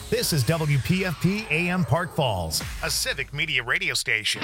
This is WPFP AM Park Falls, a civic media radio station.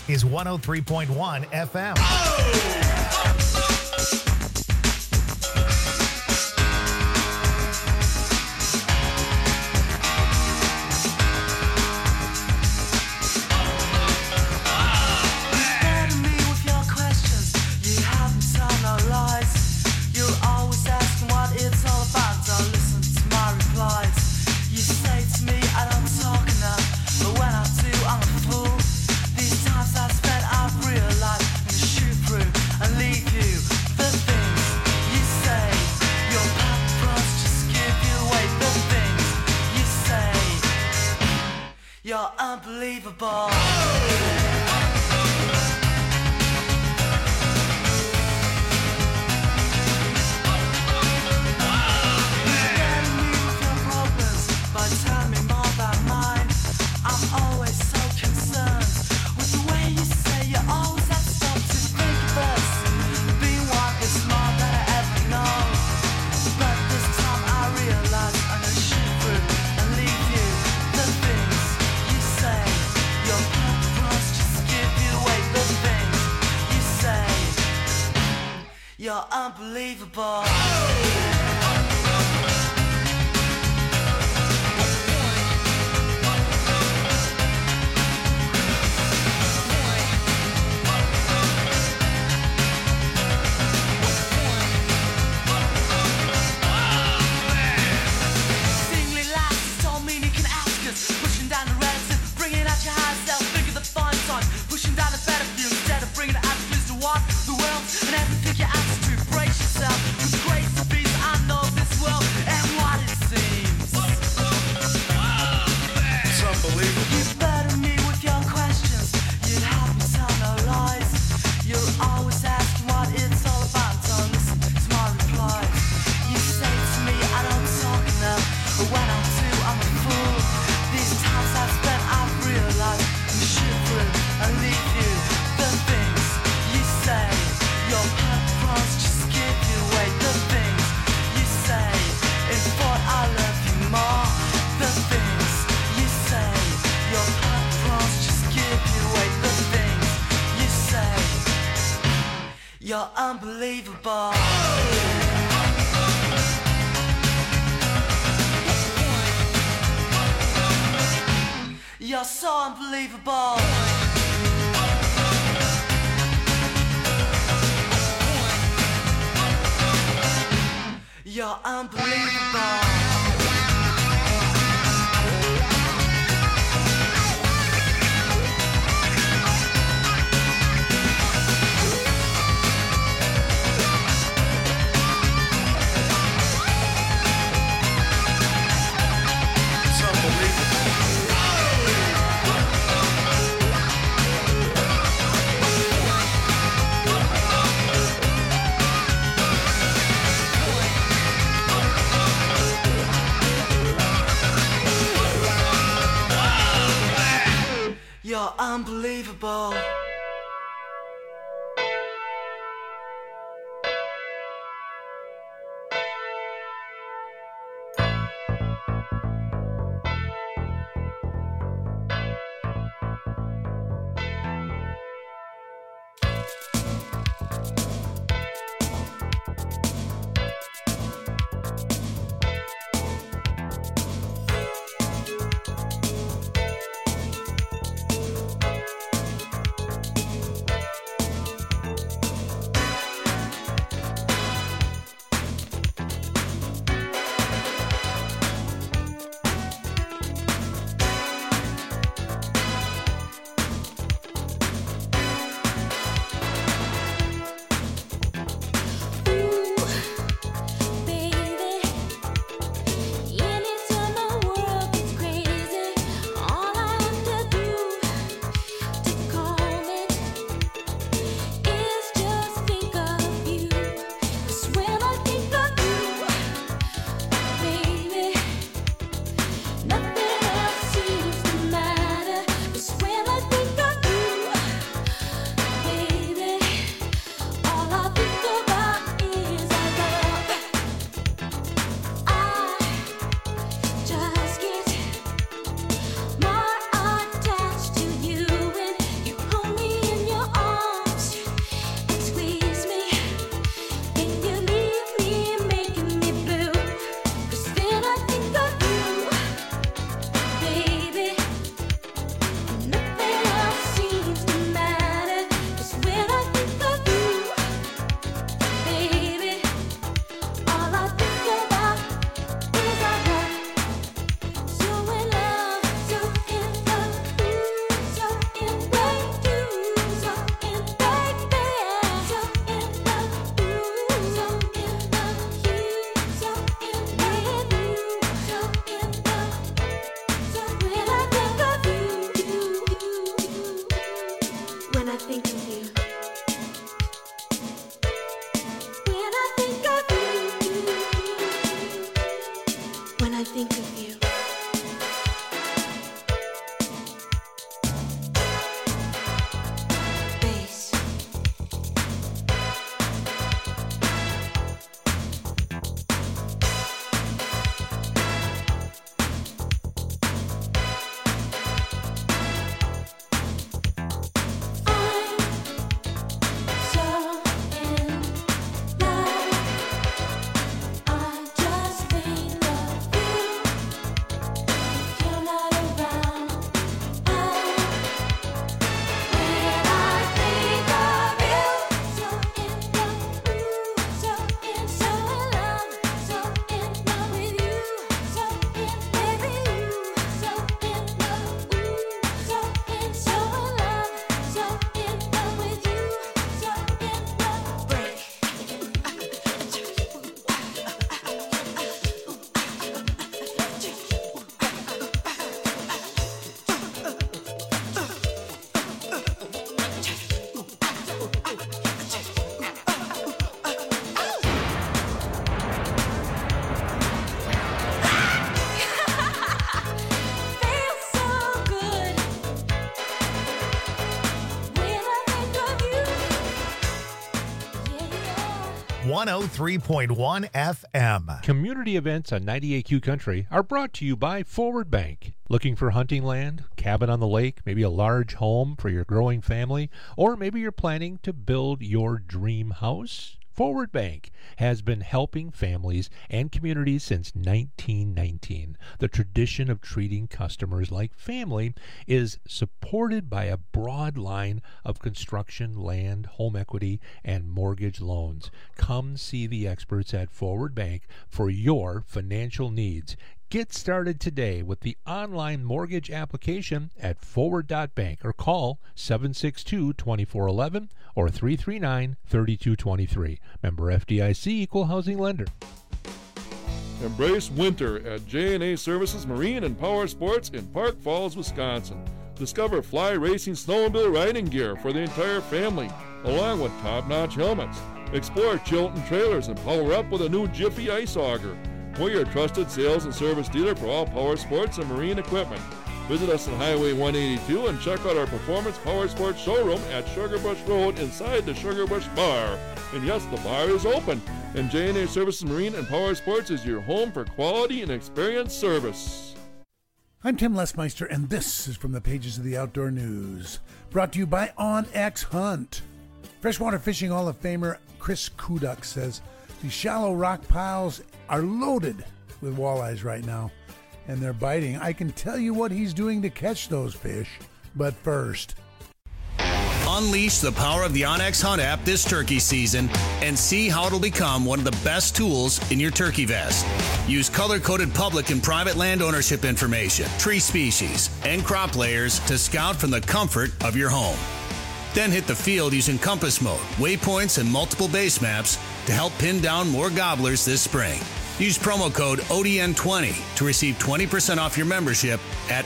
is 103.1 FM. You're unbelievable. You're unbelievable. Singly lasses don't mean you can ask us. Pushing down the relative, bringing out your higher self. Think of the fine times, pushing down the battlefield instead of bringing the attitudes to what the world and everything you ask to. Brace yourself with grace to be. I know this world and what it seems. It's unbelievable. You burden me with your questions. You help me tell no lies. You're always asking what it's all about. Don't listen to my replies. You say to me I don't talk enough, but when I do I'm a fool. These times I've spent I've realized I'm shoot through and leave you. The things you say, your purpose just give you away. The things you say, in thought I love you more. The things you say, your purpose just give you away. The things you say, you're unbelievable. You're so unbelievable. You're unbelievable. It's unbelievable. You're unbelievable. think of you. Bass. Feels so good when I think of you. Yeah. 103.1 FM. Community events on 98Q Country are brought to you by Forward Bank. Looking for hunting land, cabin on the lake, maybe a large home for your growing family, or maybe you're planning to build your dream house? Forward Bank has been helping families and communities since 1919. The tradition of treating customers like family is supported by a broad line of construction, land, home equity, and mortgage loans. Come see the experts at Forward Bank for your financial needs. Get started today with the online mortgage application at forward.bank or call 762-2411 or 339-3223. Member FDIC, Equal Housing Lender. Embrace winter at J&A Services Marine and Power Sports in Park Falls, Wisconsin. Discover fly racing snowmobile riding gear for the entire family, along with top-notch helmets. Explore Chilton trailers and power up with a new Jiffy ice auger. We're your trusted sales and service dealer for all power sports and marine equipment. Visit us on Highway 182 and check out our Performance Power Sports showroom at Sugarbush Road inside the Sugarbush Bar. And yes, the bar is open. And J&A Services Marine and Power Sports is your home for quality and experienced service. I'm Tim Lesmeister, and this is from the pages of the Outdoor News. Brought to you by OnX Hunt. Freshwater Fishing Hall of Famer Chris Kuduk says the shallow rock piles are loaded with walleyes right now, and they're biting. I can tell you what he's doing to catch those fish, but first, unleash the power of the OnX Hunt app this turkey season and see how it'll become one of the best tools in your turkey vest. Use color-coded public and private land ownership information, tree species, and crop layers to scout from the comfort of your home. Then hit the field using compass mode, waypoints, and multiple base maps to help pin down more gobblers this spring. Use promo code ODN20 to receive 20% off your membership at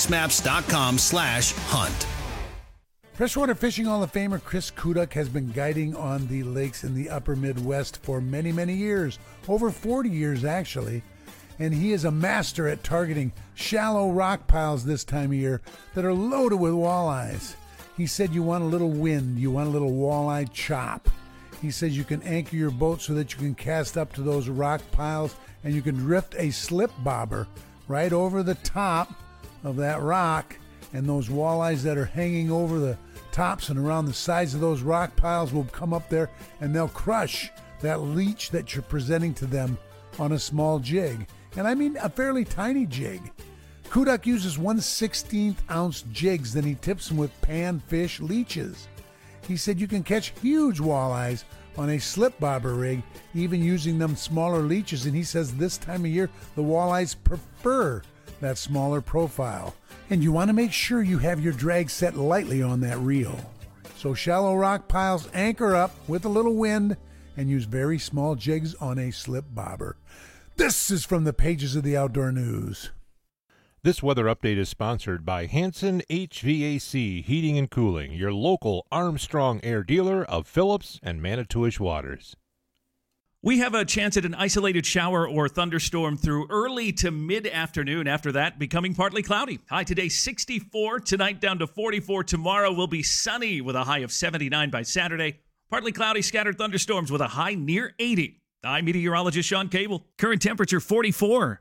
onxmaps.com/hunt. Freshwater Fishing Hall of Famer Chris Kuduk has been guiding on the lakes in the upper Midwest for many, many years, over 40 years actually, and he is a master at targeting shallow rock piles this time of year that are loaded with walleyes. He said you want a little wind, you want a little walleye chop. He says you can anchor your boat so that you can cast up to those rock piles and you can drift a slip bobber right over the top of that rock, and those walleyes that are hanging over the tops and around the sides of those rock piles will come up there and they'll crush that leech that you're presenting to them on a small jig. And I mean a fairly tiny jig. Kuduk uses 1/16 ounce jigs, then he tips them with panfish leeches. He said you can catch huge walleyes on a slip bobber rig, even using them smaller leeches, and he says this time of year the walleyes prefer that smaller profile. And you want to make sure you have your drag set lightly on that reel. So shallow rock piles, anchor up with a little wind and use very small jigs on a slip bobber. This is from the pages of the Outdoor News. This weather update is sponsored by Hanson HVAC Heating and Cooling, your local Armstrong Air dealer of Phillips and Manitowish Waters. We have a chance at an isolated shower or thunderstorm through early to mid-afternoon. After that, becoming partly cloudy. High today, 64. Tonight, down to 44. Tomorrow will be sunny with a high of 79 by Saturday. Partly cloudy, scattered thunderstorms with a high near 80. I'm meteorologist Sean Cable. Current temperature, 44.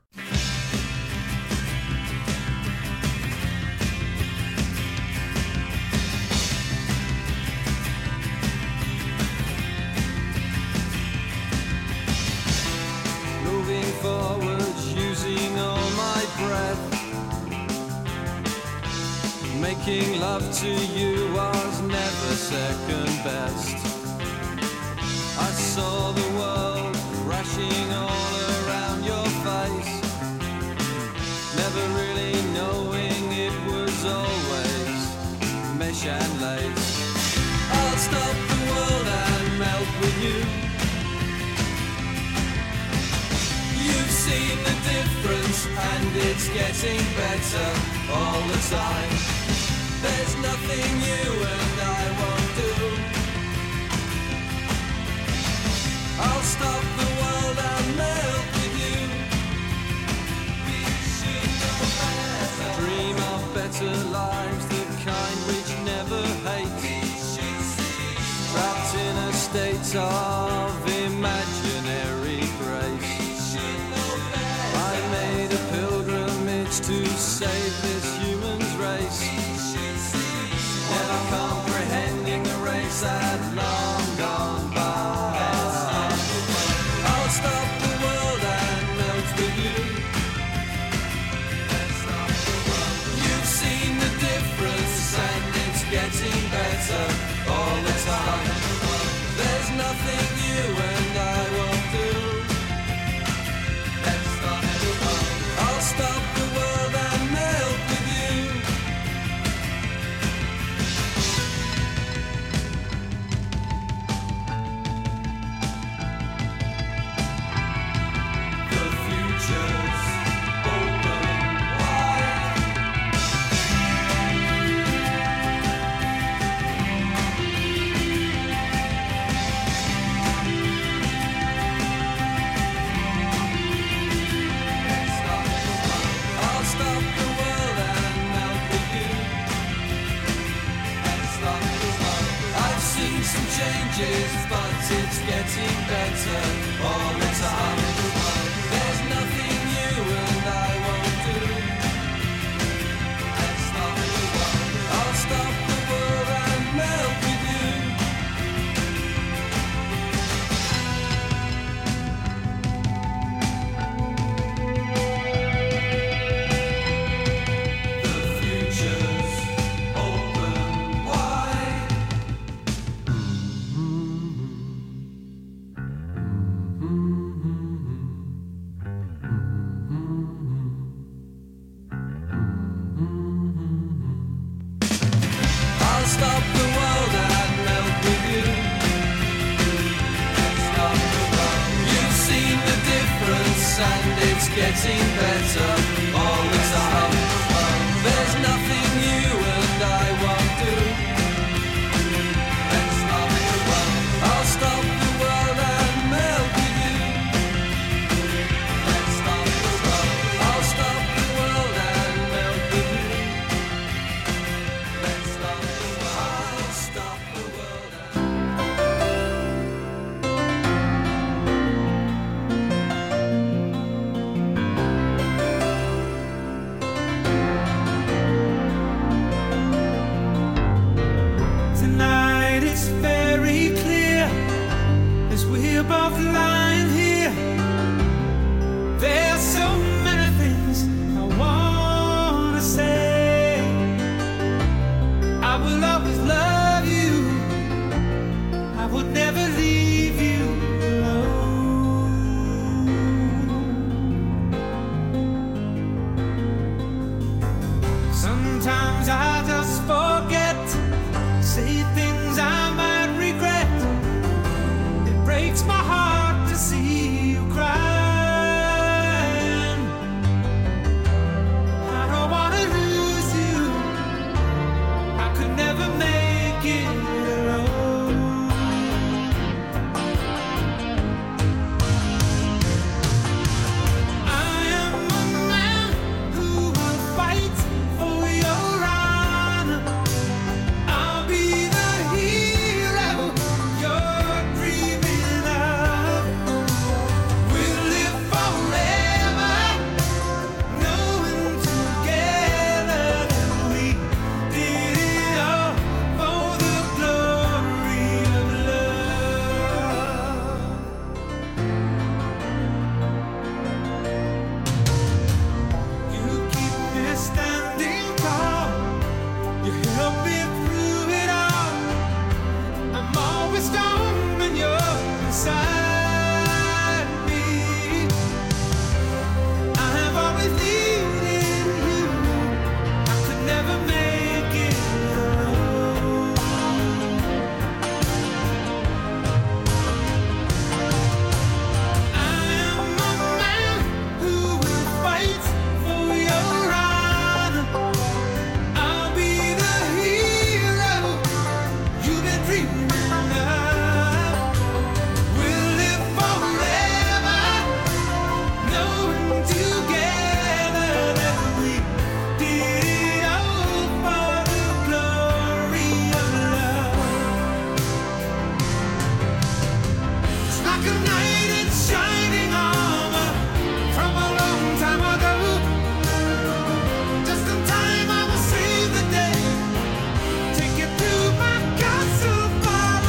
Making love to you was never second best. I saw the world crashing all around your face, never really knowing it was always mesh and lace. I'll stop the world and melt with you. You've seen the difference and it's getting better all the time. There's nothing you and I won't do. I'll stop the world and melt with you. We should know better. Dream of better lives, the kind which never hate. Trapped in a state of imaginary grace. I made a pilgrimage to save this human's race. Never comprehending the race had long gone by. I'll stop the world and melt with you. You've seen the difference and it's getting better all the time. There's nothing you and I won't do. I'll stop the world and melt with you. Changes, but it's getting better all the time. There's nothing you and I won't do. I'll stop the world and melt with you. The future's open wide. Stop the world and melt with you. Stop the world. You've seen the difference and it's getting better all the time. There's nothing you and I won't do. Stop the world. I'll stop the world and melt with you. Stop the world. I'll stop the world and melt with you. Let's stop the world. I'll stop the world and tonight it's very clear as we're both lying here. There's so many things I wanna say. I will always love you. I would never leave you alone. Sometimes I just forget, say things I might regret. It breaks my heart to see you crying. I don't wanna lose you. I could never make it alone. like a knight in shining armor from a long time ago. Just in time, I will save the day. Take you to my castle far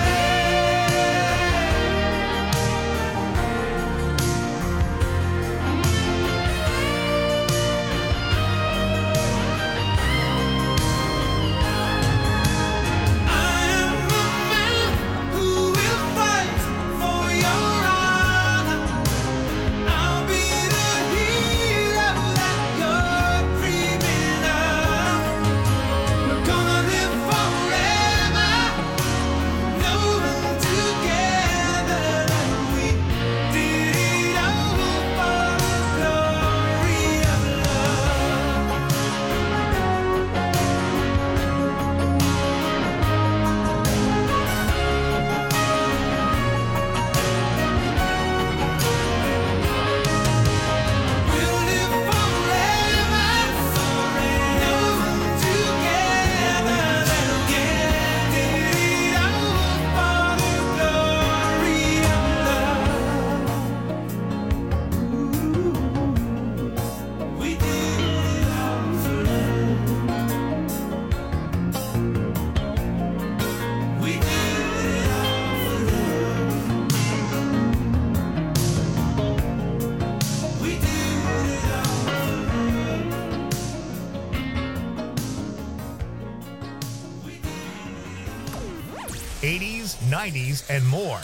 '80s, '90s, and more.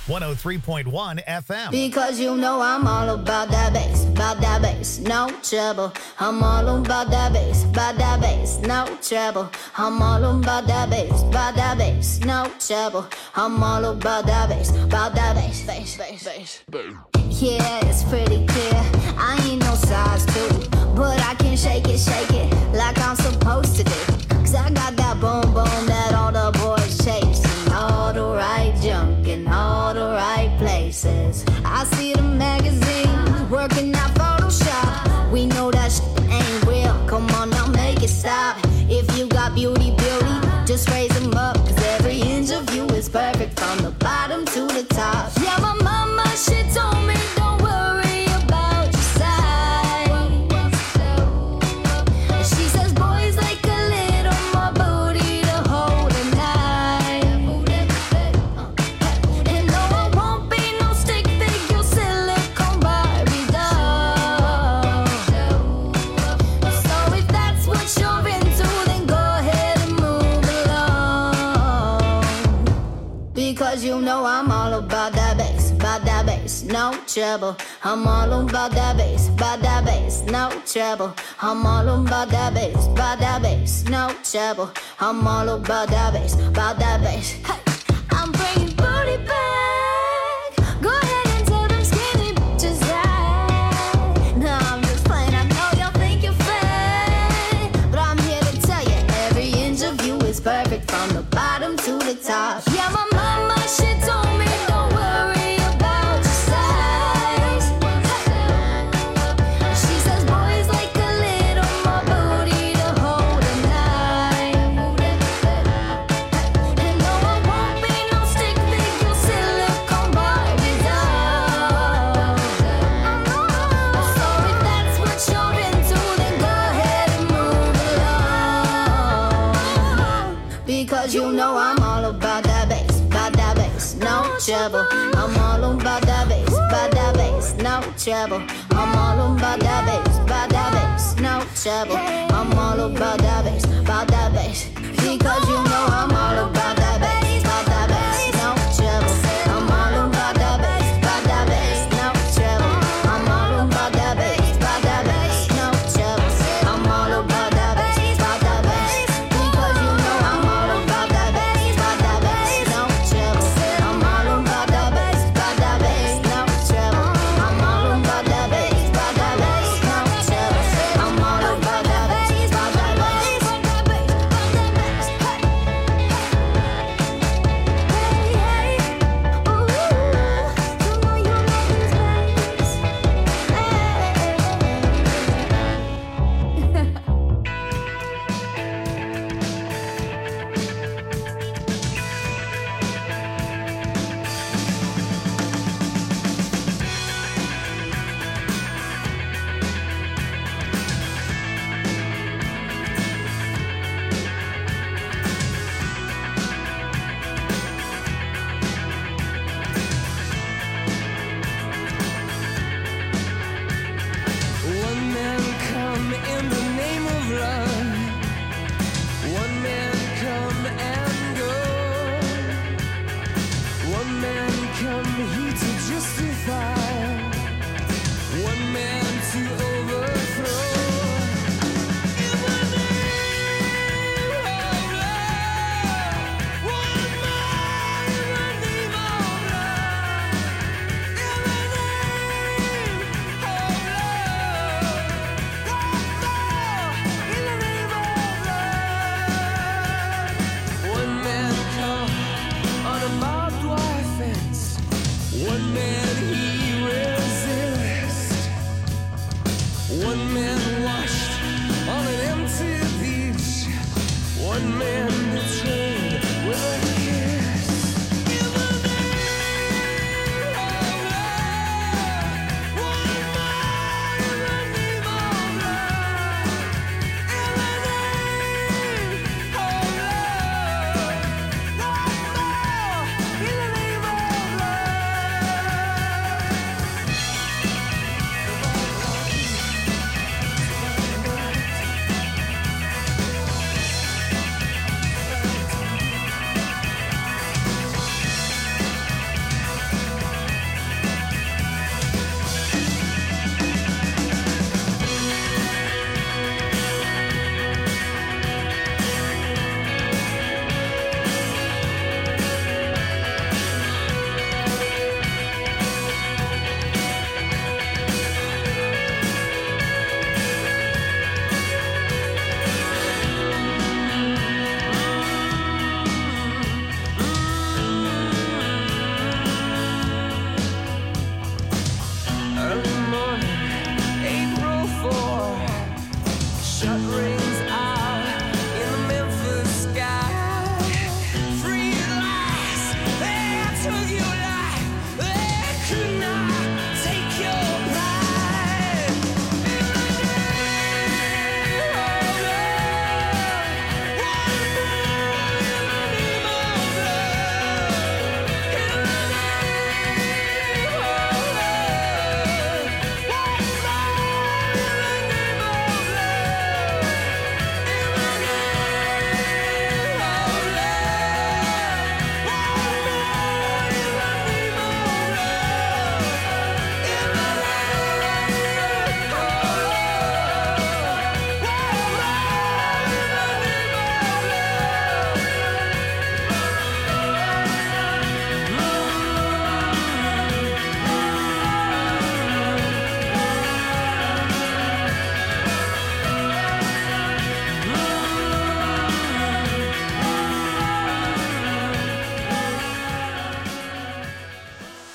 103.1 FM. Because you know I'm all about that bass, no trouble. I'm all about that bass, no trouble. I'm all about that bass, no trouble. I'm all about that bass, bass. Yeah, it's pretty clear. I ain't no size 2, but I can shake it like I'm supposed to do. 'Cause I got that boom that all the boys chase, and all the right junk in all the right places. I see the magazines working out Photoshop. We know that shit ain't real. Come on now, make it stop. If you got beauty, just raise them up. 'Cause every inch of you is perfect from the bottom to the top. Yeah, my mama, she told me don't worry about your size. She says boys like a little more booty to hold at night. And no, I won't be no stick figure silicone Barbie doll. So if that's what you're into, then go ahead and move along. Because you know I'm all about that bass, no trouble. I'm all about that bass, no trouble. I'm all about that bass, no trouble. I'm all about that bass, Hey, I'm bringing booty back. Go ahead and tell them skinny bitches that. No, I'm just playing. I know y'all think you're fat, but I'm here to tell you every inch of you is perfect from the bottom to the top. Yeah, my mama, she told me don't worry about your size. She says boys like a little more booty to hold at night. And no, I won't be no stick figure silicone Barbie doll. So if that's what you're into, then go ahead and move along. Because you know I'm all about that bass, no trouble. I'm all about that bass, no trouble. I'm all about that bass, no trouble. I'm all about that bass, because you know I'm all about that bass, no trouble. I'm all about that bass, no trouble. I'm all about that bass, no trouble. I'm all about that bass, because you know I'm all about that bass, no trouble. I'm all about that bass, no trouble. I'm all about that bass, no trouble. I'm all about that bass,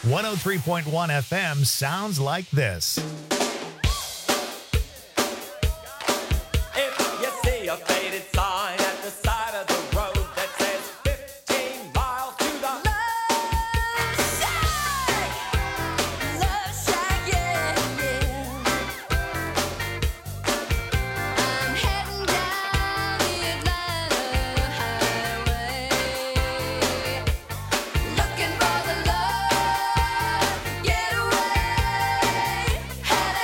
103.1 FM sounds like this. If you see a faded sign at the side of the road that says 15 miles to the Love shack, yeah, yeah. I'm heading down the Atlanta highway, looking for the love getaway. Had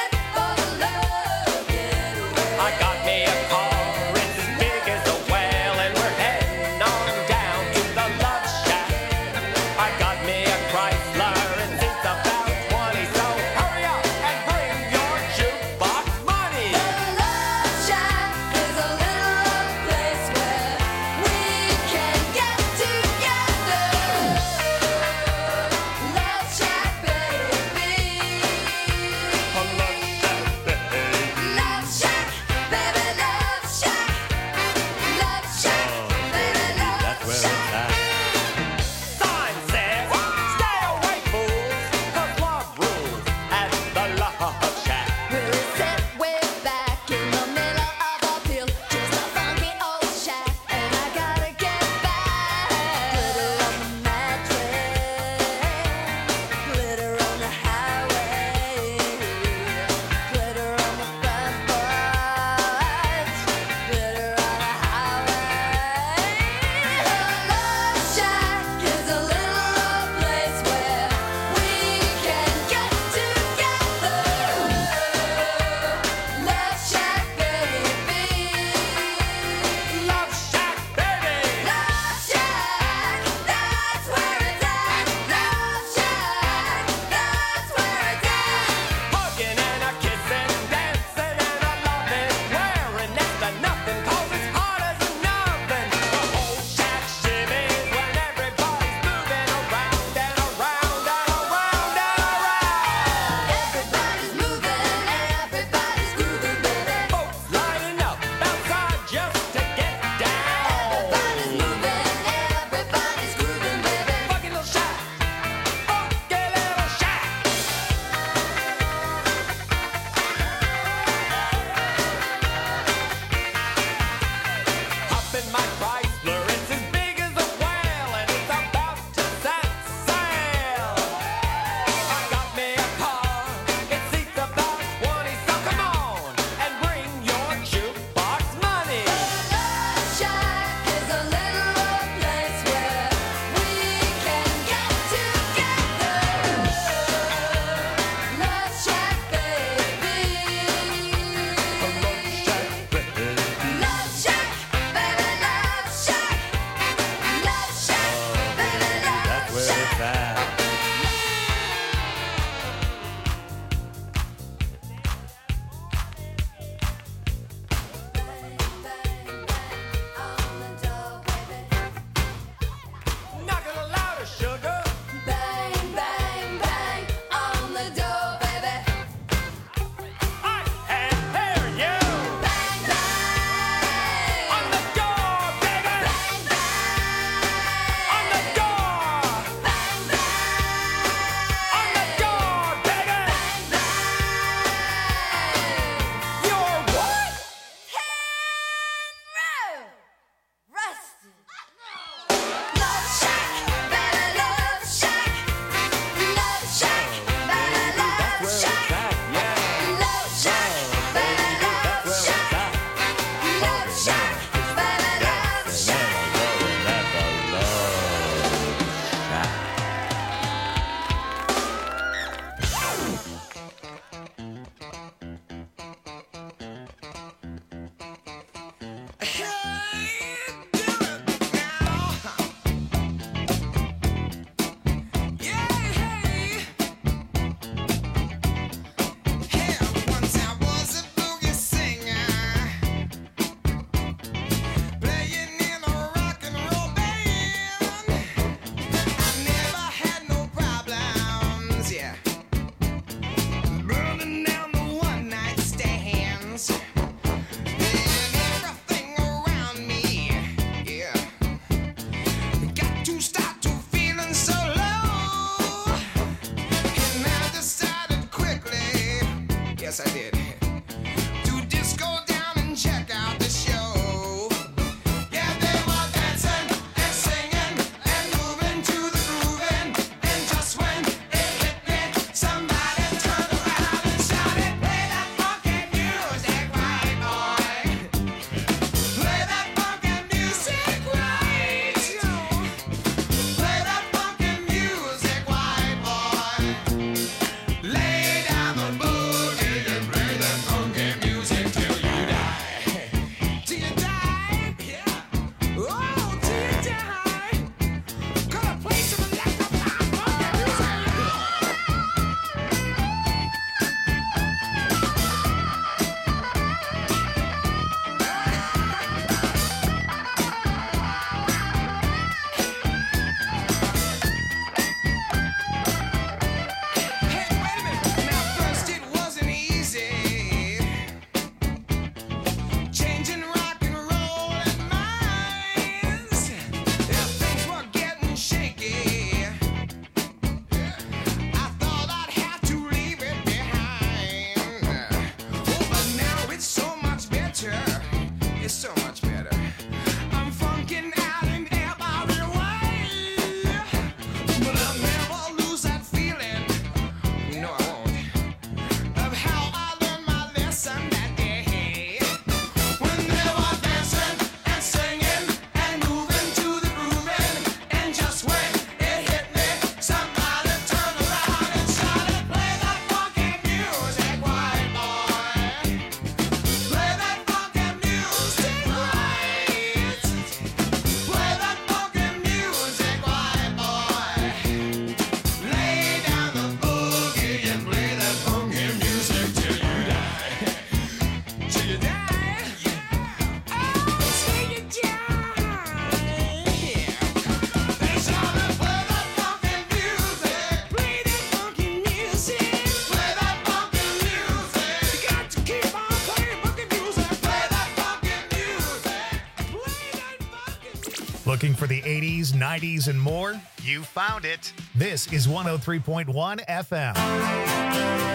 for the 80s, 90s, and more? You found it. This is 103.1 FM.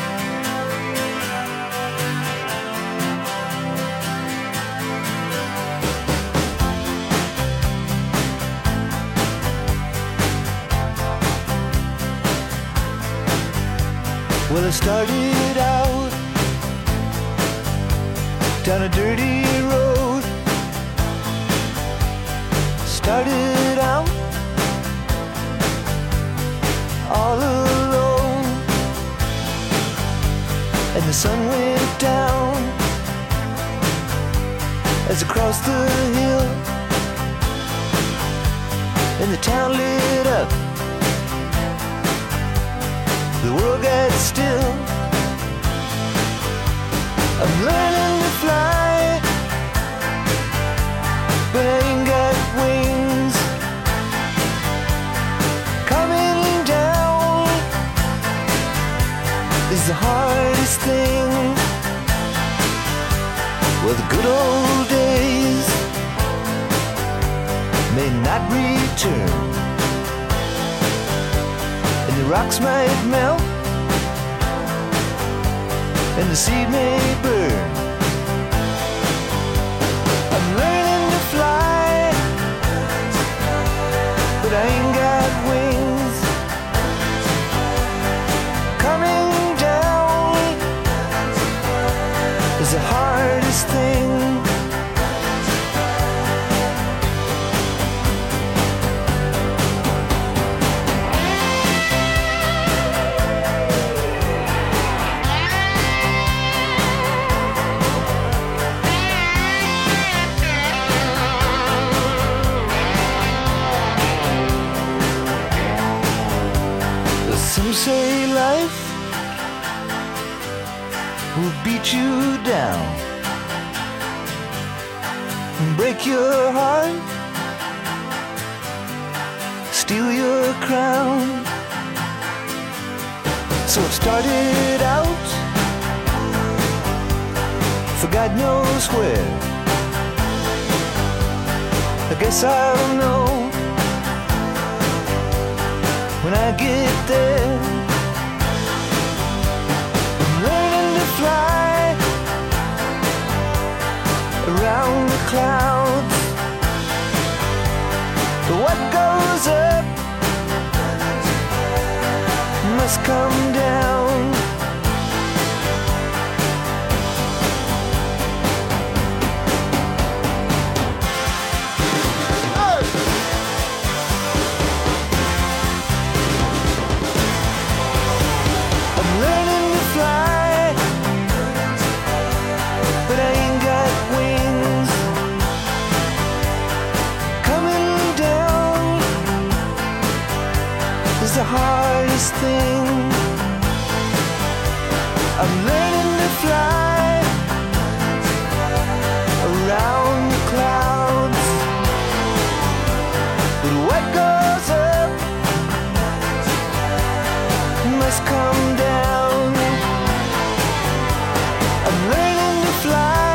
Well, I started out down a dirty road. Started out all alone, and the sun went down as I crossed the hill, and the town lit up. The world got still. I'm learning to fly, but I ain't got wings. Coming down is the hardest thing. Well, the good old days may not return, and the rocks might melt, and the seed may burn. I'm learning to fly, but I ain't got wings. Coming down is the hardest thing. Some say life will beat you down and break your heart, steal your crown. So it started out for God knows where. I guess I'll know when I get there. I'm learning to fly around the clouds, but what goes up must come down. The hardest thing. I'm learning to fly around the clouds, but what goes up must come down. I'm learning to fly.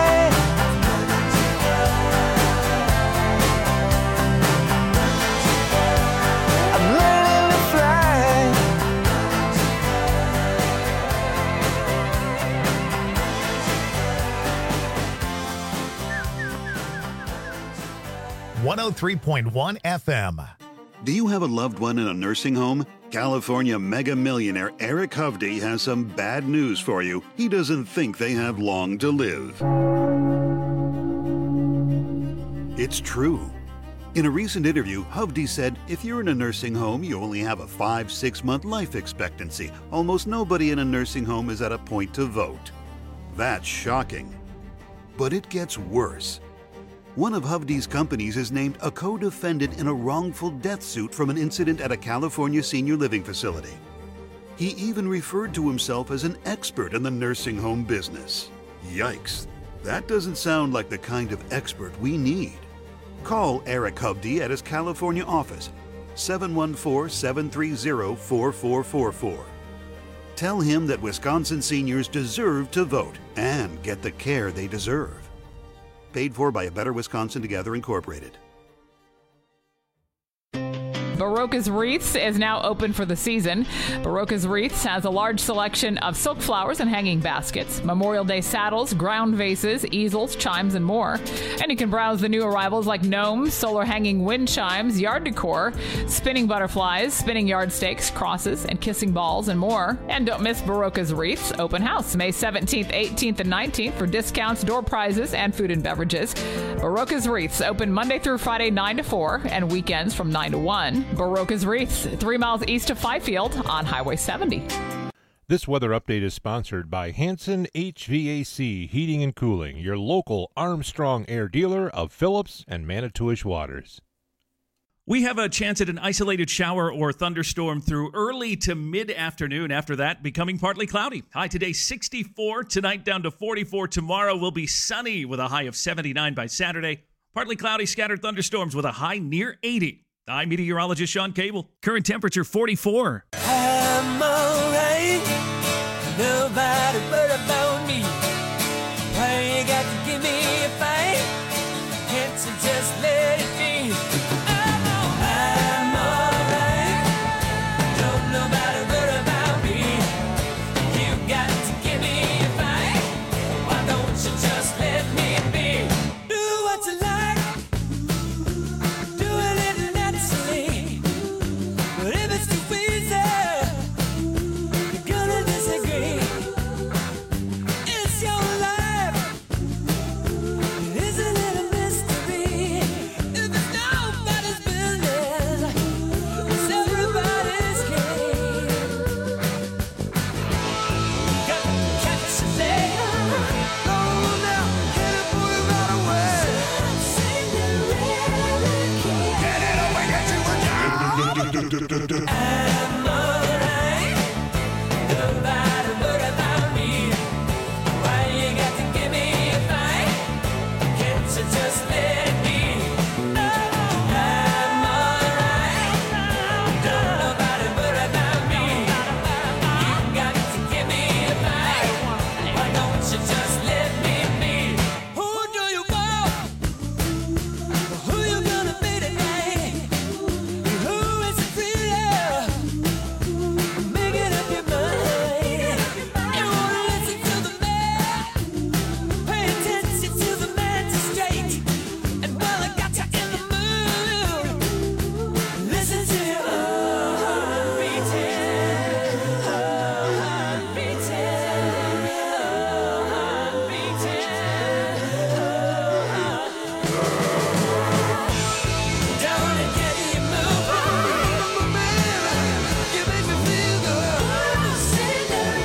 .1 FM. Do you have a loved one in a nursing home? California mega millionaire Eric Hovde has some bad news for you. He doesn't think they have long to live. It's true. In a recent interview, Hovde said, if you're in a nursing home, you only have a 5-6 month life expectancy. Almost nobody in a nursing home is at a point to vote. That's shocking. But it gets worse. One of Hovde's companies is named a co-defendant in a wrongful death suit from an incident at a California senior living facility. He even referred to himself as an expert in the nursing home business. Yikes, that doesn't sound like the kind of expert we need. Call Eric Hovde at his California office, 714-730-4444. Tell him that Wisconsin seniors deserve to vote and get the care they deserve. Paid for by A Better Wisconsin Together, Incorporated. Barocas Wreaths is now open for the season. Barocas Wreaths has a large selection of silk flowers and hanging baskets, Memorial Day saddles, ground vases, easels, chimes, and more. And you can browse the new arrivals like gnomes, solar hanging wind chimes, yard decor, spinning butterflies, spinning yard stakes, crosses, and kissing balls, and more. And don't miss Barocas Wreaths open house May 17th, 18th, and 19th for discounts, door prizes, and food and beverages. Barocas Wreaths open Monday through Friday 9 to 4 and weekends from 9 to 1. Barocas Wreaths, 3 miles east of Fifield on Highway 70. This weather update is sponsored by Hanson HVAC Heating and Cooling, your local Armstrong Air dealer of Phillips and Manitowish Waters. We have a chance at an isolated shower or thunderstorm through early to mid-afternoon. After that, becoming partly cloudy. High today, 64. Tonight, down to 44. Tomorrow will be sunny with a high of 79 by Saturday. Partly cloudy, scattered thunderstorms with a high near 80. I'm meteorologist Sean Cable. Current temperature, 44. I'm alright. Nobody but about me. Why you got to give me a fight? Can't you just let it be? I'm alright. Don't nobody but about me. You got to give me a fight. Why don't you just let me be? Do what you like. Do a little naturally. But if it's too easy, you're gonna disagree. It's your life. It is a little mystery. If it's nobody's business, it's everybody's game. Got to catch a leg. Go now, get it, put it right away. Get it away, get you a job. I'm alright. Nobody worry about me. Why you got to give me a fight? Can't you just let it be? I'm alright. Don't nobody worry about me. You got to give me a fight. Why don't you just let me be? Who do you want? Who you gonna be tonight? Who is it really? Making up your mind. You wanna listen to the man? Pay attention to the magistrate. And while I got you in the mood, listen to your heart beating, heart beating, heart beating. Don't it get you moving? You make me feel good.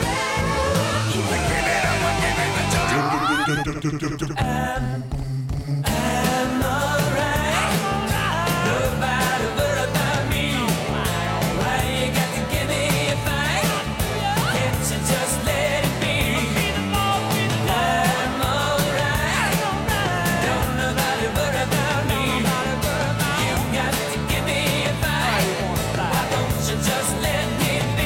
I'm alright. Nobody worry about me. Why you got to give me a fight? Can't you just let it be? I'm alright. Don't nobody worry about me. You got to give me a fight. Why don't you just let me be?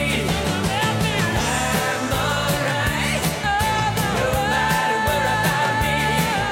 I'm alright. Nobody worry about me.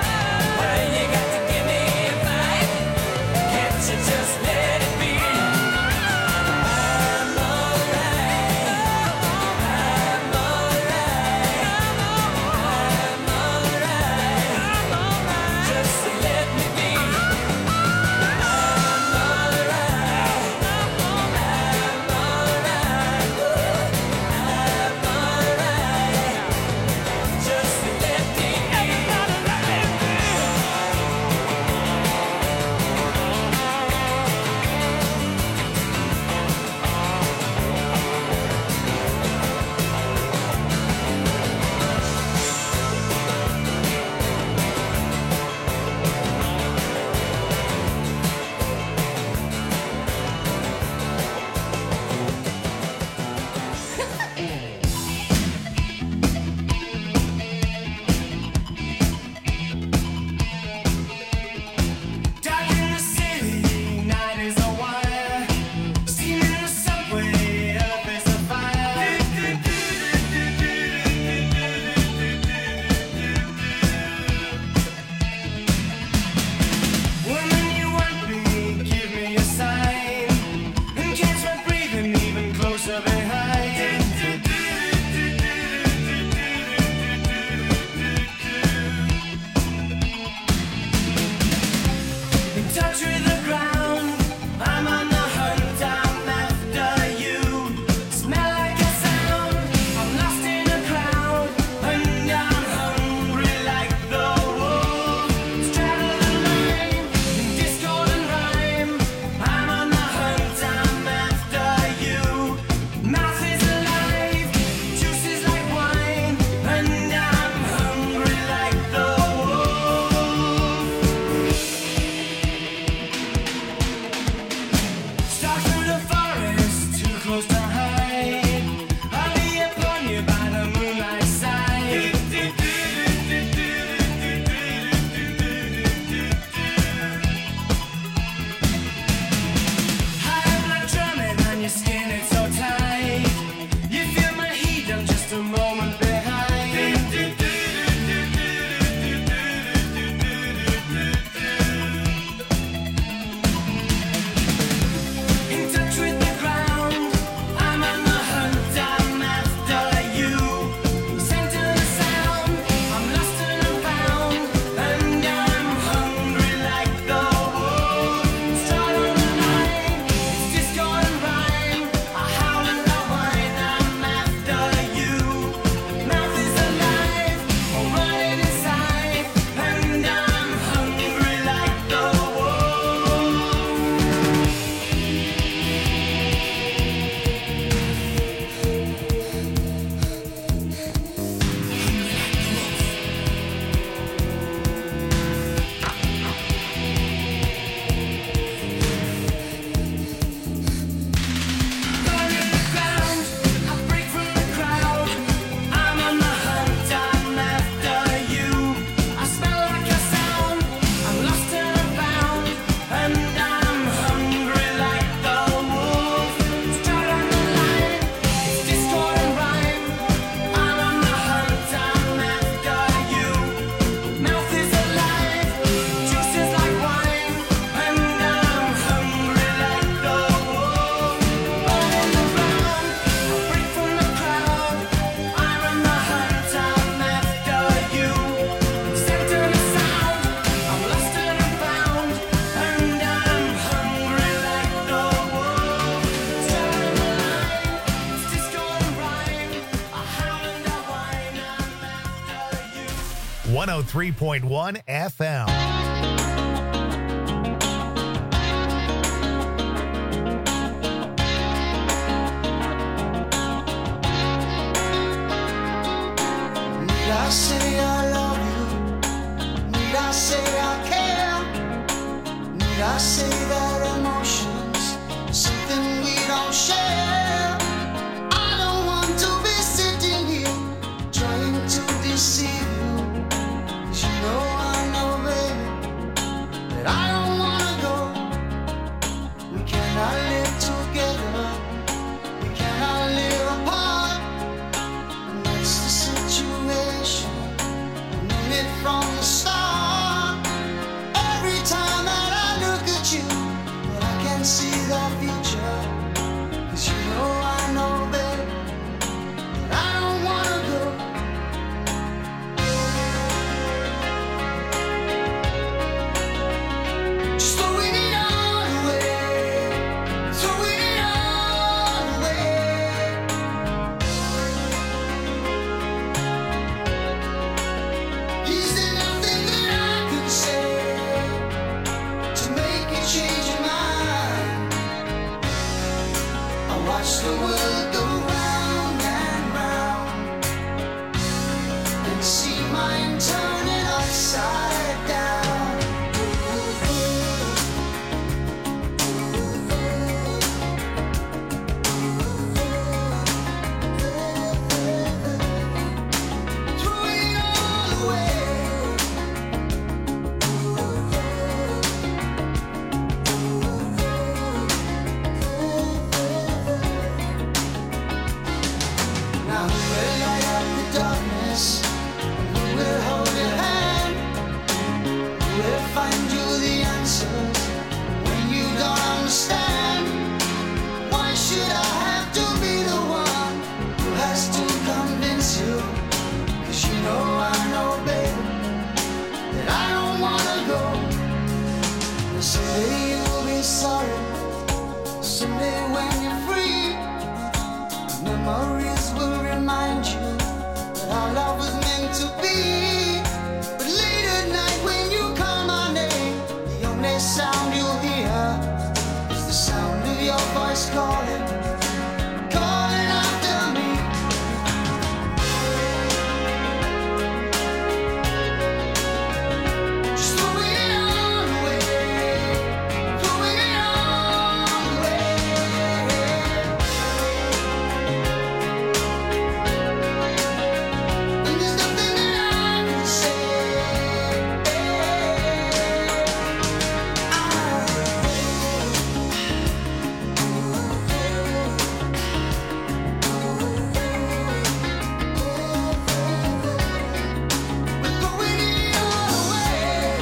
103.1 FM. Need I say I love you? Need I say I care? Need I say that emotions are something we don't share? I don't want to be sitting here trying to deceive you. 'Cause you know I know, baby, that I don't wanna go. We cannot live together. We cannot live apart. That's the situation. I knew it from the start. Every time that I look at you, well, I can see the future. 'Cause you know I know, babe, that I don't wanna go. Just throwing it all away. Throwing it all away. Is there nothing that I could say to make you change your mind? I watch the world go round and round and see mine turning upside down. Throwing it all away. Now who will light up the darkness? And who will hold your hand? Who will find you the answers when you don't understand? Why should I have to be the one who has to convince you? 'Cause you know I know, babe, that I don't wanna go. And someday you'll be sorry. Someday when you're free, memories will remind you that our love was meant to be. But late at night when you call my name, the only sound you'll hear is the sound of your voice calling, calling after me. Just throwing it all away. Throwing it all away. And there's nothing that I can say. We're throwing it all away.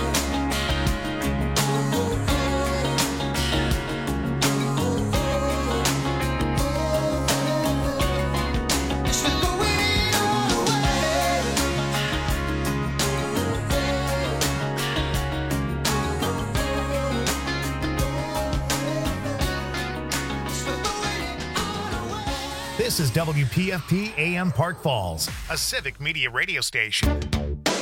Yes, we're throwing it all away. Yes, we're throwing it all away. This is WPFP AM Park Falls, a civic media radio station.